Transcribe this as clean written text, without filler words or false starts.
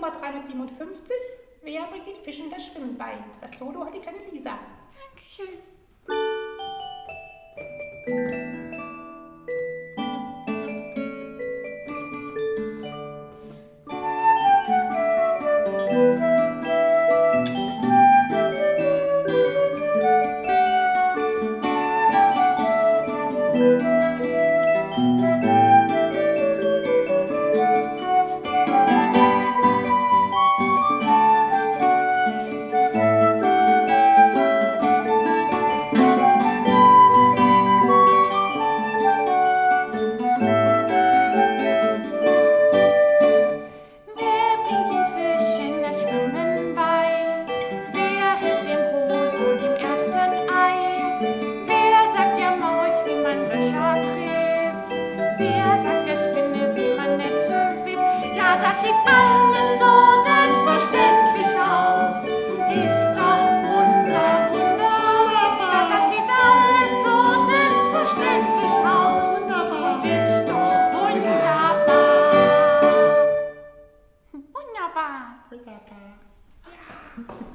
Nummer 357. Wer bringt den Fischen das Schwimmen bei? Das Solo hat die kleine Lisa. Dankeschön. Das sieht alles so selbstverständlich aus. Und ist doch wunderbar. Ja, das sieht alles so selbstverständlich aus. Und ist doch wunderbar. Wunderbar. Wunderbar.